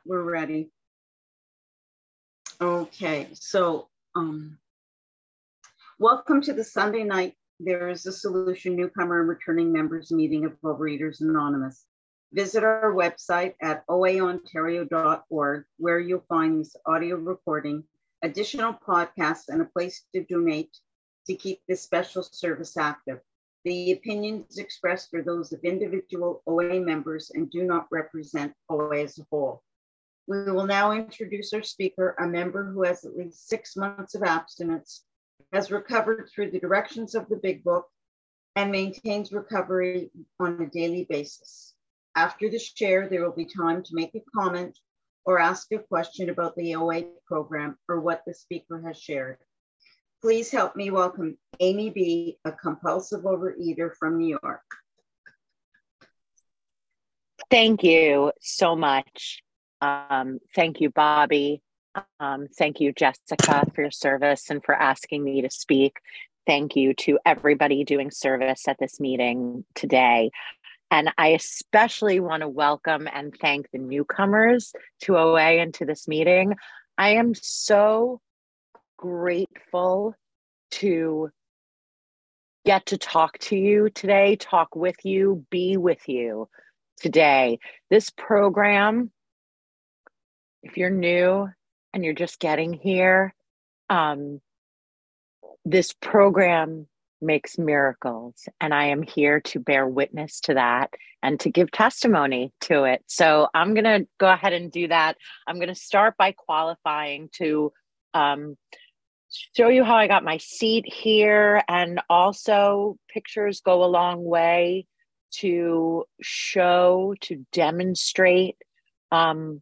we're ready. Okay, so welcome to the Sunday night There is a Solution newcomer and returning members meeting of Overeaters Anonymous. Visit our website at oaontario.org, where you'll find this audio recording, additional podcasts, and a place to donate to keep this special service active. The opinions expressed are those of individual OA members and do not represent OA as a whole. We will now introduce our speaker, a member who has at least 6 months of abstinence, has recovered through the directions of the Big Book, and maintains recovery on a daily basis. After the share, there will be time to make a comment or ask a question about the OA program or what the speaker has shared. Please help me welcome Amy B., a compulsive overeater from New York. Thank you so much. Thank you, Bobby. Thank you, Jessica, for your service and for asking me to speak. Thank you to everybody doing service at this meeting today. And I especially want to welcome and thank the newcomers to OA and to this meeting. I am so grateful to get to talk to you today, talk with you, be with you today. This program, if you're new and you're just getting here, this program makes miracles, and I am here to bear witness to that and to give testimony to it. So I'm going to go ahead and do that. I'm going to start by qualifying to show you how I got my seat here, and also pictures go a long way to show, to demonstrate the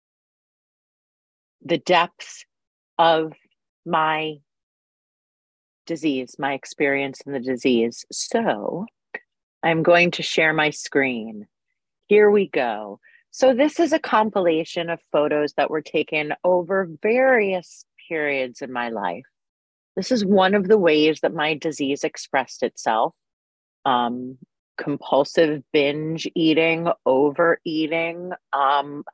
depth of my disease, my experience in the disease. So I'm going to share my screen. Here we go. So this is a compilation of photos that were taken over various periods in my life. This is one of the ways that my disease expressed itself. Compulsive binge eating, overeating, and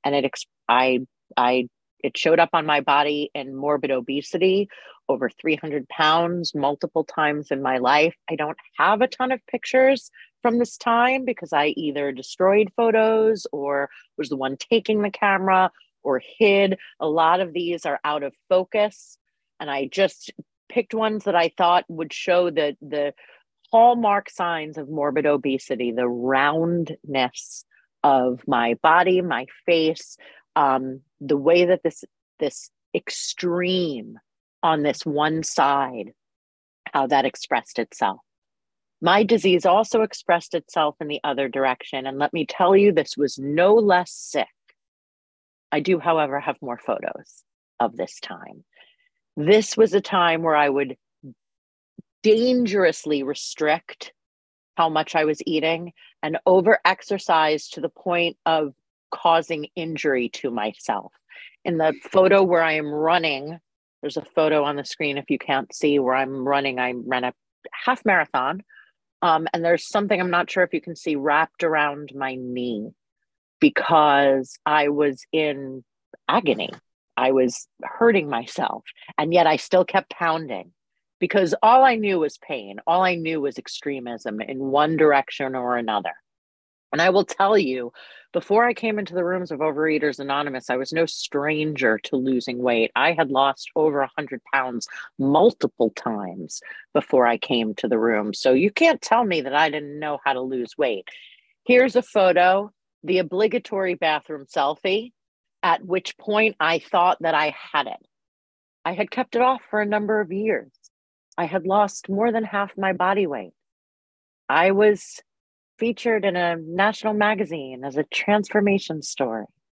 it showed up on my body in morbid obesity, over 300 pounds, multiple times in my life. I don't have a ton of pictures from this time because I either destroyed photos or was the one taking the camera or hid. A lot of these are out of focus, and I just picked ones that I thought would show the hallmark signs of morbid obesity, the roundness of my body, my face, the way that this extreme on this one side, how that expressed itself. My disease also expressed itself in the other direction. And let me tell you, this was no less sick. I do, however, have more photos of this time. This was a time where I would dangerously restrict how much I was eating and over-exercise to the point of causing injury to myself. In the photo where I am running, there's a photo on the screen if you can't see where I'm running. I ran a half marathon, and there's something, I'm not sure if you can see, wrapped around my knee because I was in agony. I was hurting myself, and yet I still kept pounding because all I knew was pain. All I knew was extremism in one direction or another. And I will tell you, before I came into the rooms of Overeaters Anonymous, I was no stranger to losing weight. I had lost over 100 pounds multiple times before I came to the room. So you can't tell me that I didn't know how to lose weight. Here's a photo, the obligatory bathroom selfie, at which point I thought that I had it. I had kept it off for a number of years. I had lost more than half my body weight. I was featured in a national magazine as a transformation story.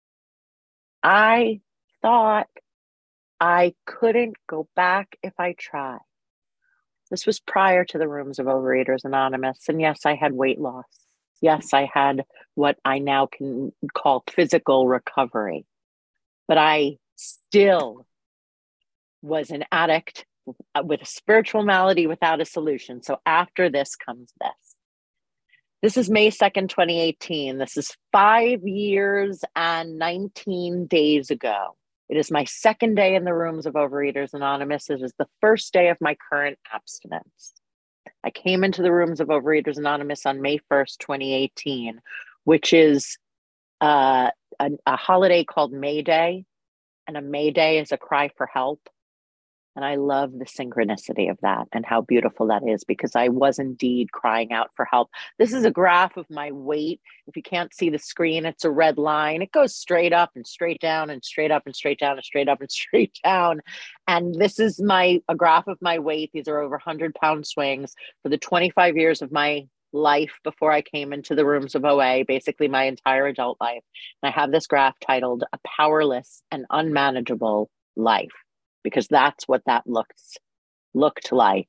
I thought I couldn't go back if I tried. This was prior to the rooms of Overeaters Anonymous. And yes, I had weight loss. Yes, I had what I now can call physical recovery. But I still was an addict with a spiritual malady without a solution. So after this comes this. This is May 2nd, 2018. This is 5 years and 19 days ago. It is my second day in the rooms of Overeaters Anonymous. It is the first day of my current abstinence. I came into the rooms of Overeaters Anonymous on May 1st, 2018, which is a holiday called May Day. And a May Day is a cry for help. And I love the synchronicity of that and how beautiful that is, because I was indeed crying out for help. This is a graph of my weight. If you can't see the screen, it's a red line. It goes straight up and straight down and straight up and straight down and straight up and straight down. And this is a graph of my weight. These are over 100-pound swings for the 25 years of my life before I came into the rooms of OA, basically my entire adult life. And I have this graph titled A Powerless and Unmanageable Life, because that's what that looks like,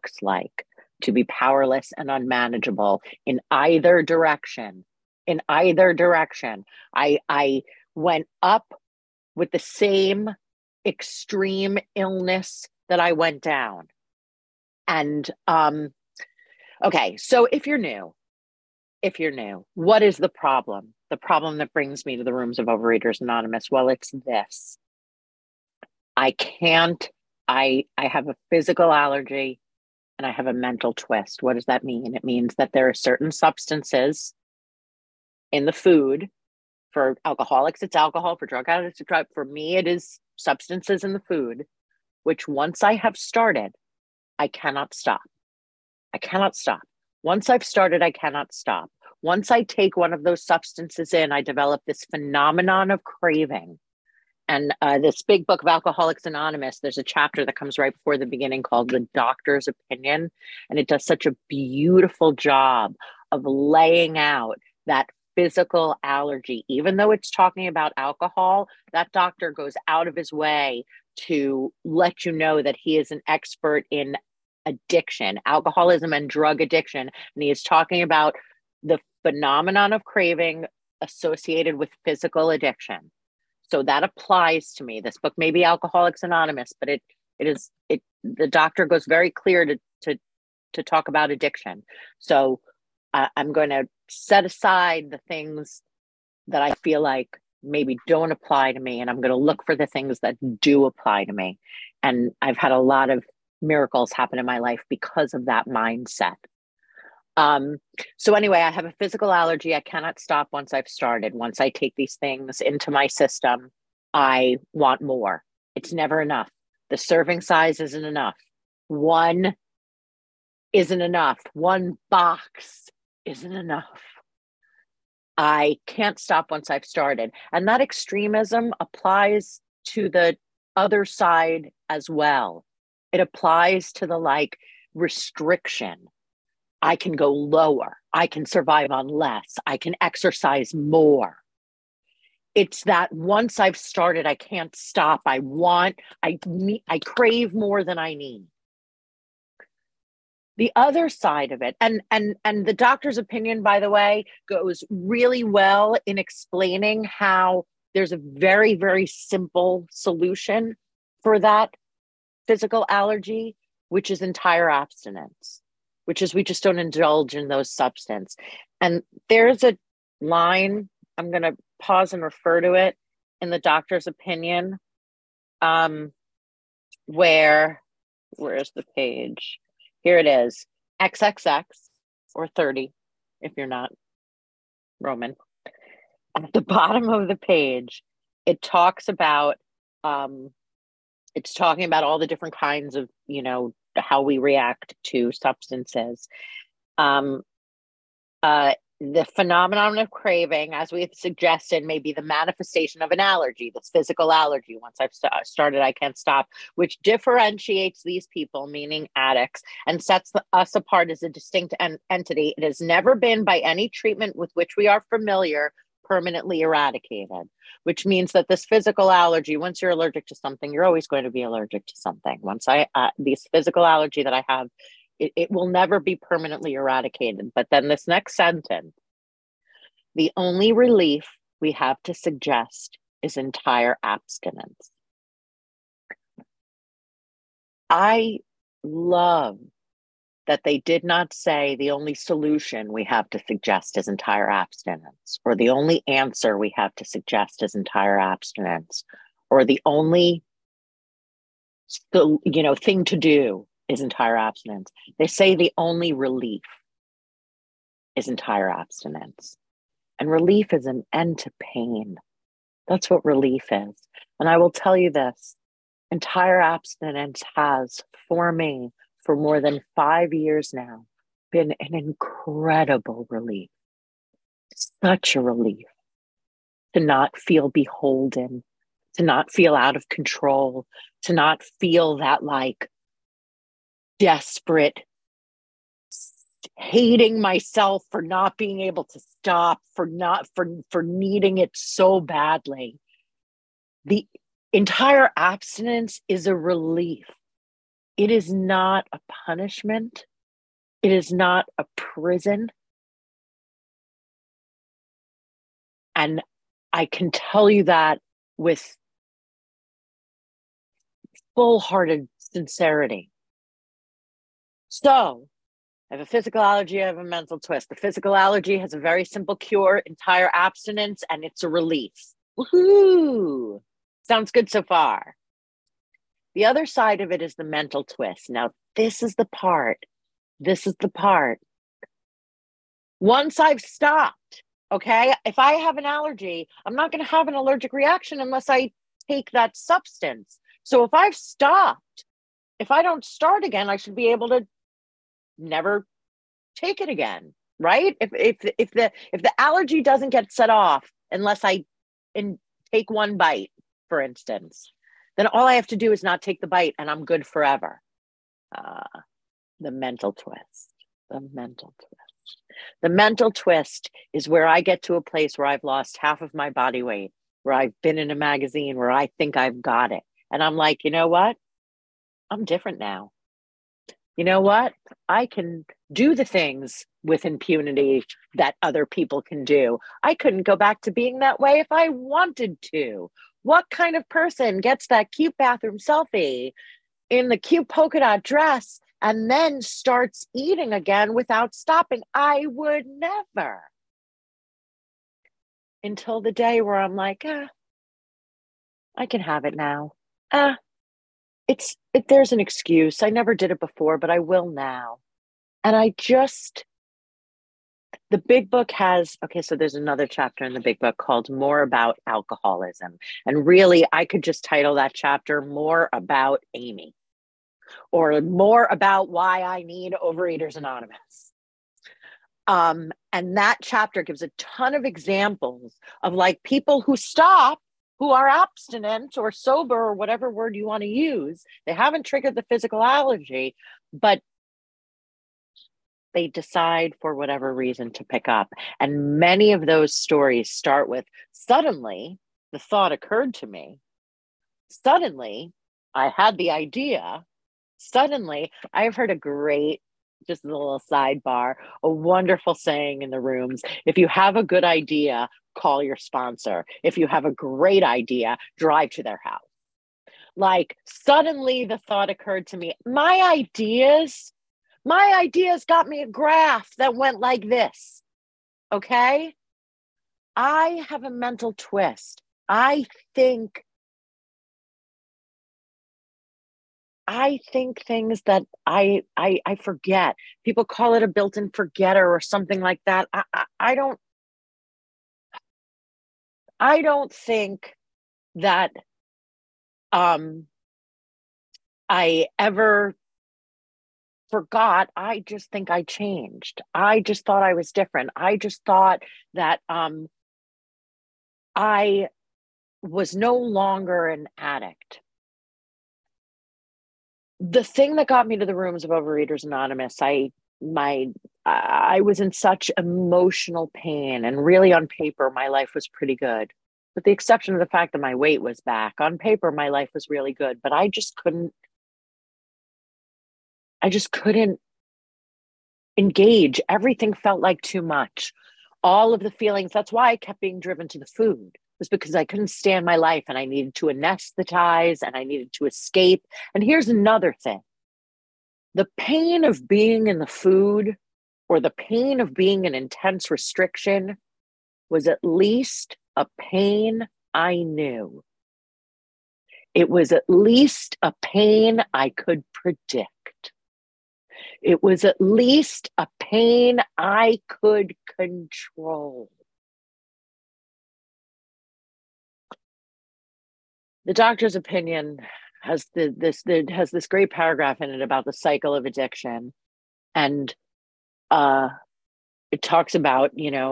to be powerless and unmanageable in either direction. In either direction. I went up with the same extreme illness that I went down. And okay, so if you're new, what is the problem? The problem that brings me to the rooms of Overeaters Anonymous? Well, it's this. I have a physical allergy and I have a mental twist. What does that mean? It means that there are certain substances in the food. For alcoholics, it's alcohol. For drug addicts, it's drug. For me, it is substances in the food, which once I have started, I cannot stop. I cannot stop. Once I've started, I cannot stop. Once I take one of those substances in, I develop this phenomenon of craving. And this big book of Alcoholics Anonymous, there's a chapter that comes right before the beginning called The Doctor's Opinion. And it does such a beautiful job of laying out that physical allergy. Even though it's talking about alcohol, that doctor goes out of his way to let you know that he is an expert in addiction, alcoholism and drug addiction. And he is talking about the phenomenon of craving associated with physical addiction. So that applies to me. This book may be Alcoholics Anonymous, but the doctor goes very clear to talk about addiction. So I'm going to set aside the things that I feel like maybe don't apply to me, and I'm going to look for the things that do apply to me. And I've had a lot of miracles happen in my life because of that mindset. So anyway, I have a physical allergy. I cannot stop once I've started. Once I take these things into my system, I want more. It's never enough. The serving size isn't enough. One isn't enough. One box isn't enough. I can't stop once I've started. And that extremism applies to the other side as well. It applies to the restriction. I can go lower. I can survive on less. I can exercise more. It's that once I've started, I can't stop. I crave more than I need. The other side of it, and the doctor's opinion, by the way, goes really well in explaining how there's a very, very simple solution for that physical allergy, which is entire abstinence, which is we just don't indulge in those substances. And there's a line, I'm going to pause and refer to it in the doctor's opinion, where's the page? Here it is, XXX, or 30, if you're not Roman. At the bottom of the page, it talks about, it's talking about all the different kinds of, how we react to substances. The phenomenon of craving, as we have suggested, may be the manifestation of an allergy, this physical allergy. Once I've started, I can't stop, which differentiates these people, meaning addicts, and sets us apart as a distinct entity. It has never been, by any treatment with which we are familiar, permanently eradicated, which means that this physical allergy, once you're allergic to something, you're always going to be allergic to something. Once this physical allergy that I have, it will never be permanently eradicated. But then this next sentence, the only relief we have to suggest is entire abstinence. I love that they did not say the only solution we have to suggest is entire abstinence, or the only answer we have to suggest is entire abstinence, or the only thing to do is entire abstinence. They say the only relief is entire abstinence. And relief is an end to pain. That's what relief is. And I will tell you this, entire abstinence has, for me, for more than 5 years now, been an incredible relief. Such a relief to not feel beholden, to not feel out of control, to not feel that like desperate hating myself for not being able to stop, for needing it so badly. The entire abstinence is a relief. It is not a punishment. It is not a prison. And I can tell you that with full-hearted sincerity. So, I have a physical allergy, I have a mental twist. The physical allergy has a very simple cure, entire abstinence, and it's a relief. Woohoo! Sounds good so far. The other side of it is the mental twist. Now, this is the part. Once I've stopped, okay, if I have an allergy, I'm not going to have an allergic reaction unless I take that substance. So if I've stopped, if I don't start again, I should be able to never take it again, right? If the allergy doesn't get set off unless I take one bite, for instance, then all I have to do is not take the bite and I'm good forever. The mental twist. The mental twist is where I get to a place where I've lost half of my body weight, where I've been in a magazine where I think I've got it. And I'm like, you know what? I'm different now. You know what? I can do the things with impunity that other people can do. I couldn't go back to being that way if I wanted to. What kind of person gets that cute bathroom selfie in the cute polka dot dress and then starts eating again without stopping? I would never. Until the day where I'm like, I can have it now. There's an excuse. I never did it before, but I will now. And the big book has, so there's another chapter in the big book called More About Alcoholism. And really, I could just title that chapter More About Amy, or More About Why I Need Overeaters Anonymous. And that chapter gives a ton of examples of like people who stop, who are abstinent or sober or whatever word you want to use. They haven't triggered the physical allergy, but they decide for whatever reason to pick up. And many of those stories start with, suddenly the thought occurred to me. Suddenly I had the idea. Suddenly I've heard just a little sidebar, a wonderful saying in the rooms. If you have a good idea, call your sponsor. If you have a great idea, drive to their house. Like, suddenly the thought occurred to me, my ideas got me a graph that went like this. Okay? I have a mental twist. I think things that I forget. People call it a built-in forgetter or something like that. I don't think that I ever forgot. I just think I changed. I just thought I was different. I just thought that I was no longer an addict. The thing that got me to the rooms of Overeaters Anonymous, I was in such emotional pain, and really on paper, my life was pretty good. With the exception of the fact that my weight was back. On paper, my life was really good, but I just couldn't engage. Everything felt like too much. All of the feelings, that's why I kept being driven to the food, was because I couldn't stand my life and I needed to anesthetize and I needed to escape. And here's another thing. The pain of being in the food or the pain of being in intense restriction was at least a pain I knew. It was at least a pain I could predict. It was at least a pain I could control. The doctor's opinion has this great paragraph in it about the cycle of addiction, and it talks about,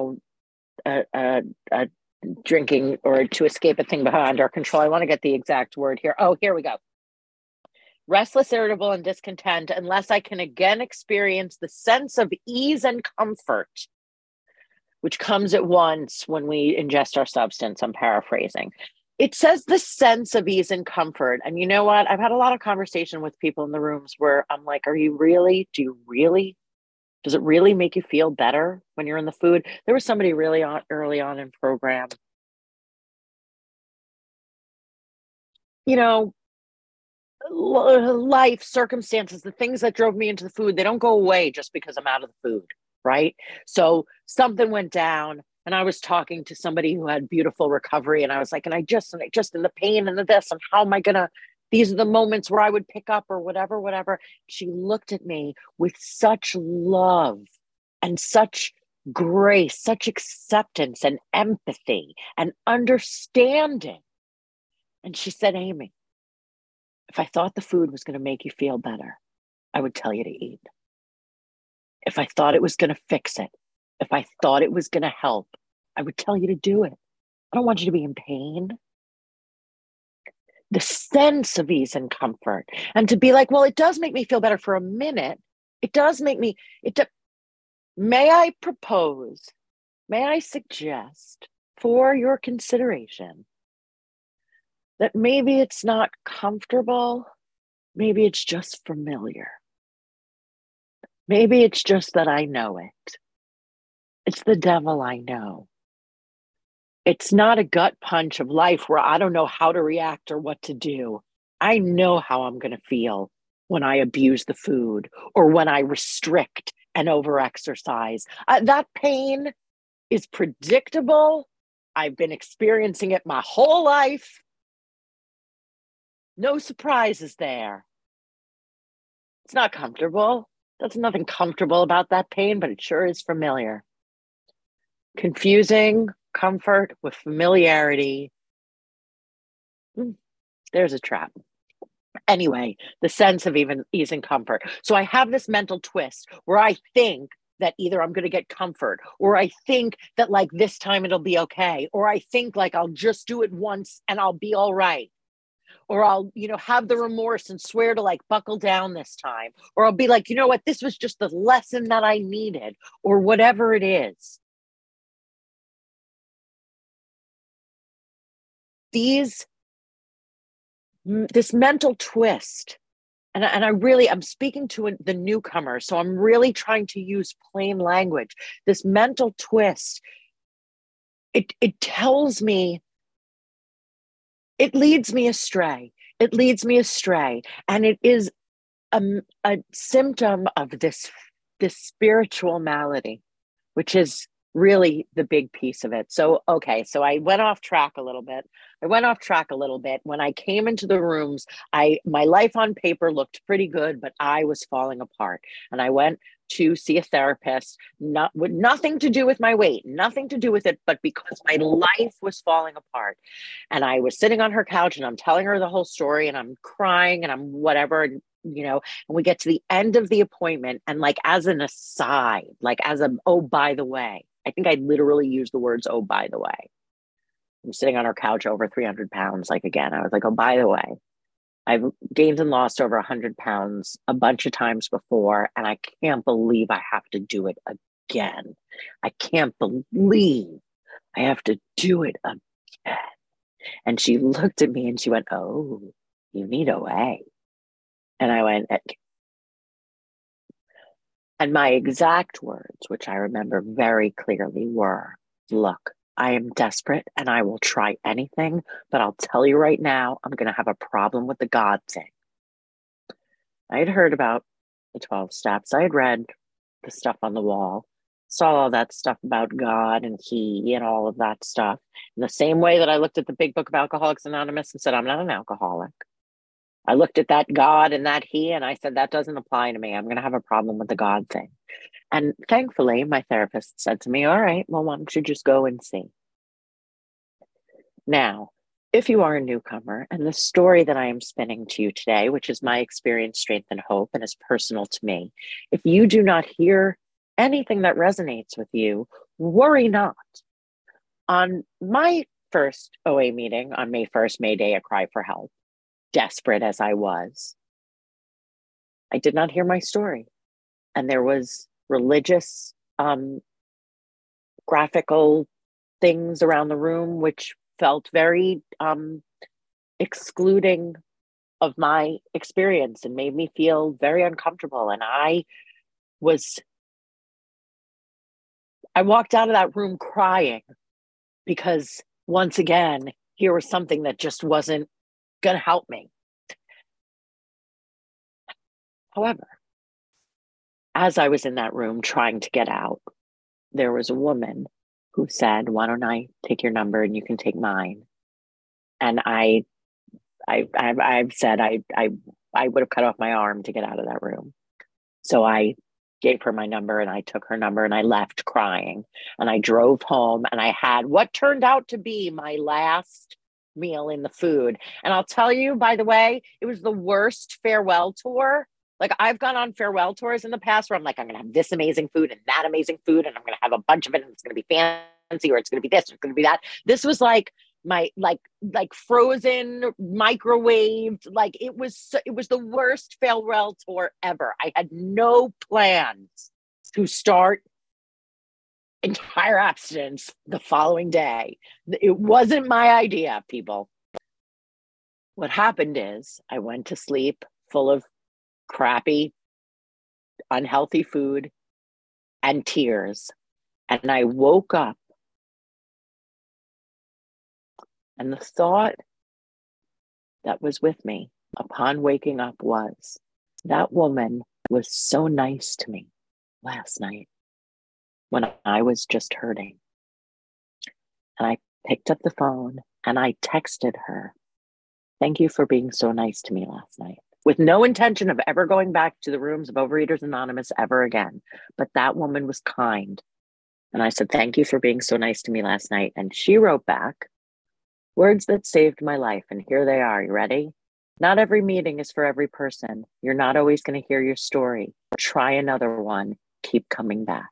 drinking or to escape a thing beyond our control. I want to get the exact word here. Oh, here we go. Restless, irritable, and discontent unless I can again experience the sense of ease and comfort, which comes at once when we ingest our substance. I'm paraphrasing. It says the sense of ease and comfort. And you know what? I've had a lot of conversation with people in the rooms where I'm like, does it really make you feel better when you're in the food? There was somebody really early on in program. Life, circumstances, the things that drove me into the food, they don't go away just because I'm out of the food, right? So something went down and I was talking to somebody who had beautiful recovery, and I was like, and I just in the pain and the this, and how am I gonna, these are the moments where I would pick up or whatever. She looked at me with such love and such grace, such acceptance and empathy and understanding. And she said, Amy, if I thought the food was going to make you feel better, I would tell you to eat. If I thought it was going to fix it, if I thought it was going to help, I would tell you to do it. I don't want you to be in pain. The sense of ease and comfort, and to be like, well, it does make me feel better for a minute. It does make me, may I propose, may I suggest for your consideration that maybe it's not comfortable, maybe it's just familiar. Maybe it's just that I know it. It's the devil I know. It's not a gut punch of life where I don't know how to react or what to do. I know how I'm going to feel when I abuse the food or when I restrict and overexercise. That pain is predictable. I've been experiencing it my whole life. No surprises there. It's not comfortable. There's nothing comfortable about that pain, but it sure is familiar. Confusing comfort with familiarity. There's a trap. Anyway, the sense of even ease and comfort. So I have this mental twist where I think that either I'm going to get comfort, or I think that like this time it'll be okay, or I think like I'll just do it once and I'll be all right. Or I'll, have the remorse and swear to like buckle down this time. Or I'll be like, you know what, this was just the lesson that I needed, or whatever it is. This mental twist, and I'm speaking to the newcomer, so I'm really trying to use plain language. This mental twist, it tells me, it leads me astray. It leads me astray. And it is a symptom of this spiritual malady, which is really the big piece of it. So, okay, so I went off track a little bit. When I came into the rooms, my life on paper looked pretty good, but I was falling apart. And I went to see a therapist, nothing to do with my weight, nothing to do with it, but because my life was falling apart. And I was sitting on her couch and I'm telling her the whole story and I'm crying and I'm whatever. And we get to the end of the appointment, and like as an aside, like oh, by the way, I think I literally used the words, oh, by the way. I'm sitting on her couch over 300 pounds. Like, again, I was like, oh, by the way, I've gained and lost over 100 pounds a bunch of times before, and I can't believe I have to do it again. I can't believe I have to do it again. And she looked at me and she went, oh, you need OA. And I went, and my exact words, which I remember very clearly, were, look, I am desperate and I will try anything, but I'll tell you right now, I'm going to have a problem with the God thing. I had heard about the 12 steps. I had read the stuff on the wall, saw all that stuff about God and He and all of that stuff. In the same way that I looked at the big book of Alcoholics Anonymous and said, I'm not an alcoholic. I looked at that God and that He, and I said, that doesn't apply to me. I'm going to have a problem with the God thing. And thankfully, my therapist said to me, all right, well, why don't you just go and see? Now, if you are a newcomer, and the story that I am spinning to you today, which is my experience, strength, and hope, and is personal to me, if you do not hear anything that resonates with you, worry not. On my first OA meeting on May 1st, May Day, a cry for help, desperate as I was, I did not hear my story. And there was religious, graphical things around the room, which felt very excluding of my experience and made me feel very uncomfortable. And I walked out of that room crying because once again, here was something that just wasn't going to help me. However, as I was in that room trying to get out, there was a woman who said, why don't I take your number and you can take mine? And I've said I would have cut off my arm to get out of that room. So I gave her my number and I took her number and I left crying. And I drove home and I had what turned out to be my last meal in the food. And I'll tell you, by the way, it was the worst farewell tour. Like, I've gone on farewell tours in the past where I'm like, I'm going to have this amazing food and that amazing food, and I'm going to have a bunch of it, and it's going to be fancy, or it's going to be this, or it's going to be that. This was like my like frozen, microwaved. Like, it was the worst farewell tour ever. I had no plans to start entire abstinence the following day. It wasn't my idea, people. What happened is I went to sleep full of crappy, unhealthy food and tears. And I woke up, and the thought that was with me upon waking up was, that woman was so nice to me last night when I was just hurting. And I picked up the phone and I texted her, thank you for being so nice to me last night, with no intention of ever going back to the rooms of Overeaters Anonymous ever again. But that woman was kind. And I said, thank you for being so nice to me last night. And she wrote back, words that saved my life. And here they are. You ready? Not every meeting is for every person. You're not always going to hear your story. Try another one. Keep coming back.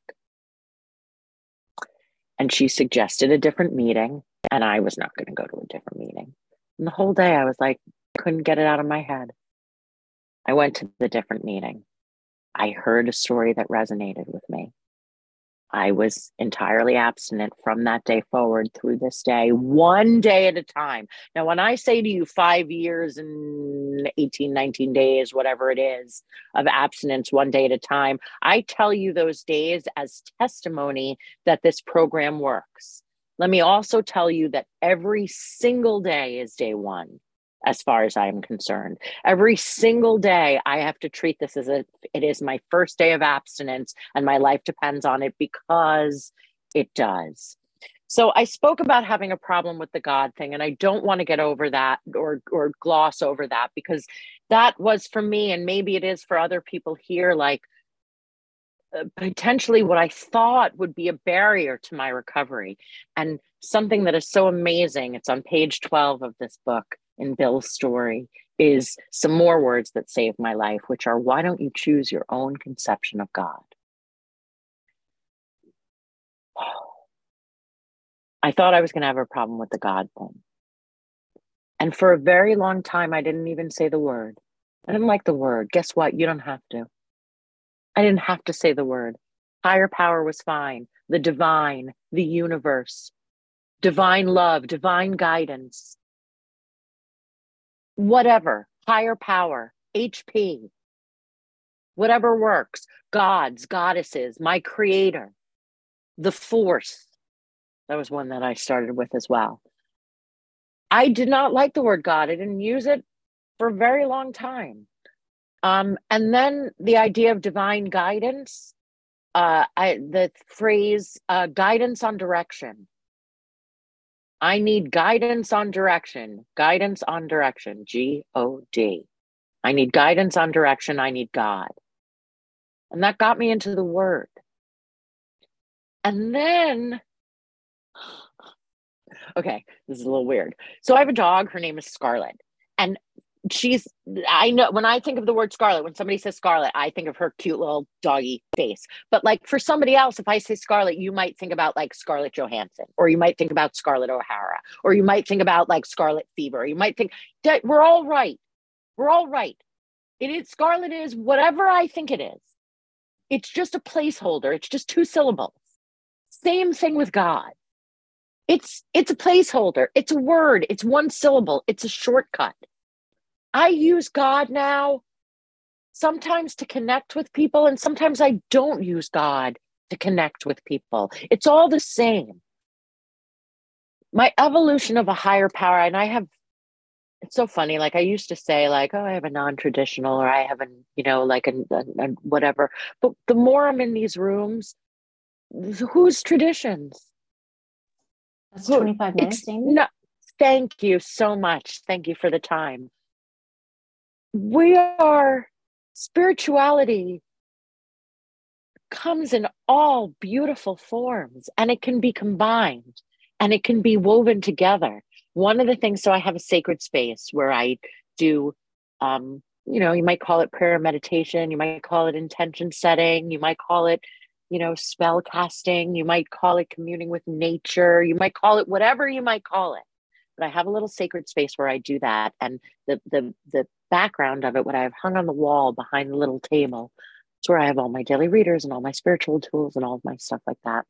And she suggested a different meeting. And I was not going to go to a different meeting. And the whole day I was like, couldn't get it out of my head. I went to the different meeting. I heard a story that resonated with me. I was entirely abstinent from that day forward through this day, one day at a time. Now, when I say to you 5 years and 18, 19 days, whatever it is, of abstinence one day at a time, I tell you those days as testimony that this program works. Let me also tell you that every single day is day one, as far as I'm concerned. Every single day, I have to treat this as if it is my first day of abstinence and my life depends on it, because it does. So I spoke about having a problem with the God thing, and I don't want to get over that or gloss over that, because that was for me, and maybe it is for other people here, like potentially what I thought would be a barrier to my recovery. And something that is so amazing, it's on page 12 of this book in Bill's story, is some more words that saved my life, which are, why don't you choose your own conception of God? I thought I was going to have a problem with the God thing. And for a very long time, I didn't even say the word. I didn't like the word. Guess what? You don't have to. I didn't have to say the word. Higher power was fine. The divine, the universe, divine love, divine guidance, whatever, higher power, HP, whatever works, gods, goddesses, my creator, the force. That was one that I started with as well. I did not like the word God. I didn't use it for a very long time. And then the idea of divine guidance, the phrase guidance on direction. I need guidance on direction, guidance on direction, G-O-D. I need guidance on direction. I need God. And that got me into the word. And then, okay, this is a little weird. So I have a dog. Her name is Scarlet. And I know when I think of the word Scarlet, when somebody says Scarlet, I think of her cute little doggy face. But like for somebody else, if I say Scarlet, you might think about like Scarlett Johansson, or you might think about Scarlett O'Hara, or you might think about like Scarlet Fever. You might think that we're all right. We're all right. It is Scarlet is whatever I think it is. It's just a placeholder. It's just 2 syllables. Same thing with God. It's a placeholder. It's a word. It's 1 syllable. It's a shortcut. I use God now sometimes to connect with people, and sometimes I don't use God to connect with people. It's all the same. My evolution of a higher power, and it's so funny. Like I used to say like, oh, I have a non-traditional, or I have like a whatever. But the more I'm in these rooms, whose traditions? That's 25 minutes, Amy. No, thank you so much. Thank you for the time. Spirituality comes in all beautiful forms, and it can be combined and it can be woven together. One of the things, so I have a sacred space where I do, you might call it prayer meditation, you might call it intention setting, you might call it, spell casting, you might call it communing with nature, you might call it whatever you might call it. But I have a little sacred space where I do that. And the background of it, what I have hung on the wall behind the little table, it's where I have all my daily readers and all my spiritual tools and all of my stuff like that.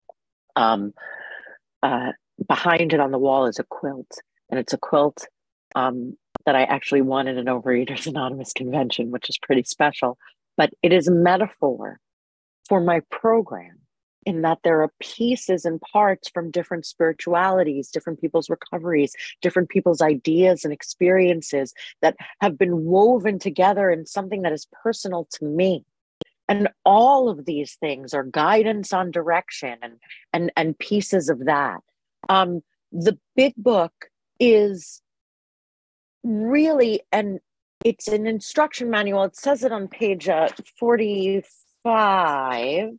Behind it on the wall is a quilt, and it's a quilt that I actually won at an Overeaters Anonymous convention, which is pretty special. But it is a metaphor for my program, in that there are pieces and parts from different spiritualities, different people's recoveries, different people's ideas and experiences that have been woven together in something that is personal to me. And all of these things are guidance on direction and pieces of that. The big book is really, and it's an instruction manual. It says it on page 45.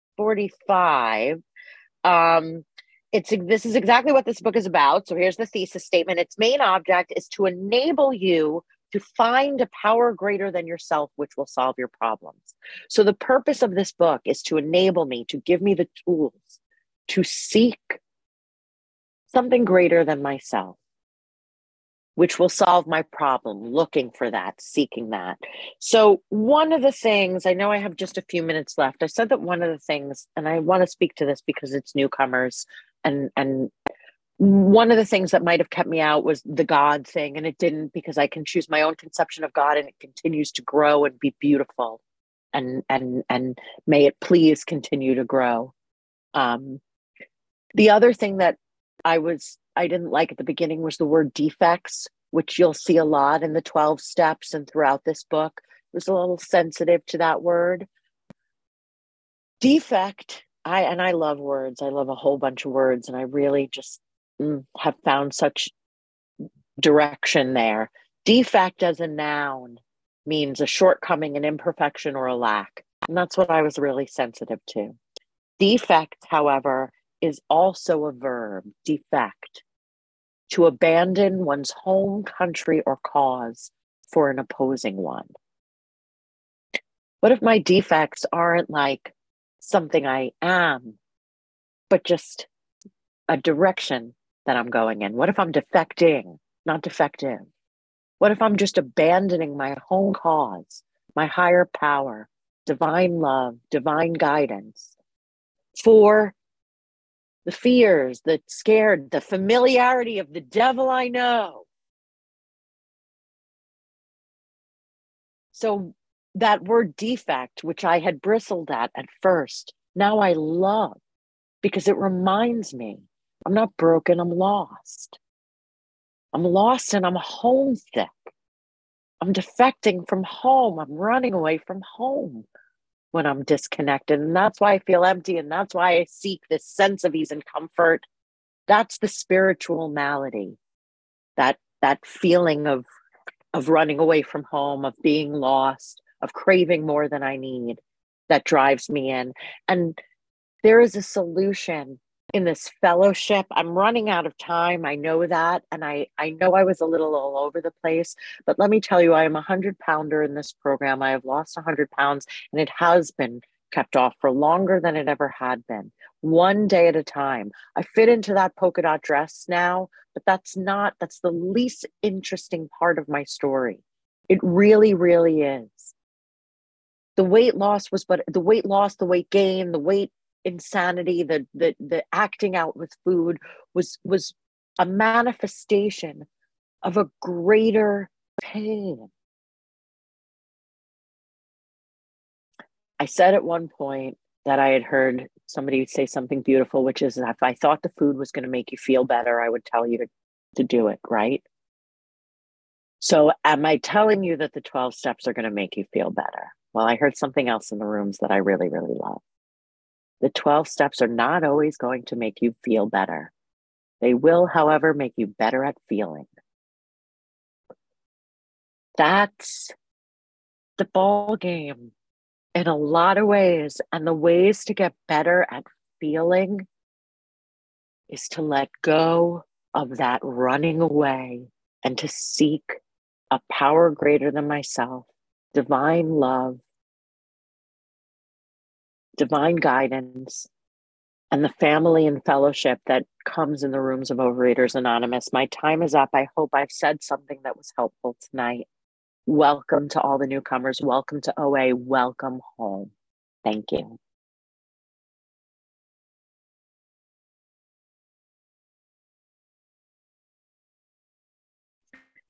This is exactly what this book is about. So here's the thesis statement. Its main object is to enable you to find a power greater than yourself, which will solve your problems. So the purpose of this book is to enable me, to give me the tools to seek something greater than myself, which will solve my problem, looking for that, seeking that. So one of the things, I know I have just a few minutes left. I said that one of the things, and I want to speak to this because it's newcomers, and one of the things that might have kept me out was the God thing, and it didn't, because I can choose my own conception of God, and it continues to grow and be beautiful, and may it please continue to grow. The other thing that I didn't like at the beginning was the word defects, which you'll see a lot in the 12 steps and throughout this book. I was a little sensitive to that word. Defect, I love words. I love a whole bunch of words, and I really just have found such direction there. Defect as a noun means a shortcoming, an imperfection, or a lack. And that's what I was really sensitive to. Defect, however, is also a verb, defect, to abandon one's home, country, or cause for an opposing one. What if my defects aren't like something I am, but just a direction that I'm going in? What if I'm defecting, not defective? What if I'm just abandoning my home cause, my higher power, divine love, divine guidance, for the fears, the scared, the familiarity of the devil I know? So that word defect, which I had bristled at first, now I love, because it reminds me I'm not broken, I'm lost. I'm lost and I'm homesick. I'm defecting from home. I'm running away from home when I'm disconnected. And that's why I feel empty. And that's why I seek this sense of ease and comfort. That's the spiritual malady, that feeling of running away from home, of being lost, of craving more than I need, that drives me in. And there is a solution in this fellowship. I'm running out of time. I know that. And I know I was a little all over the place, but let me tell you, I am a 100-pounder in this program. I have lost 100 pounds, and it has been kept off for longer than it ever had been. One day at a time. I fit into that polka dot dress now, but that's the least interesting part of my story. It really, really is. The weight loss, the weight gain, the weight insanity, the acting out with food was a manifestation of a greater pain. I said at one point that I had heard somebody say something beautiful, which is that if I thought the food was going to make you feel better, I would tell you to do it, right? So am I telling you that the 12 steps are going to make you feel better? Well, I heard something else in the rooms that I really, really love. The 12 steps are not always going to make you feel better. They will, however, make you better at feeling. That's the ball game in a lot of ways. And the ways to get better at feeling is to let go of that running away and to seek a power greater than myself, divine love, divine guidance, and the family and fellowship that comes in the rooms of Overeaters Anonymous. My time is up. I hope I've said something that was helpful tonight. Welcome to all the newcomers. Welcome to OA. Welcome home. Thank you.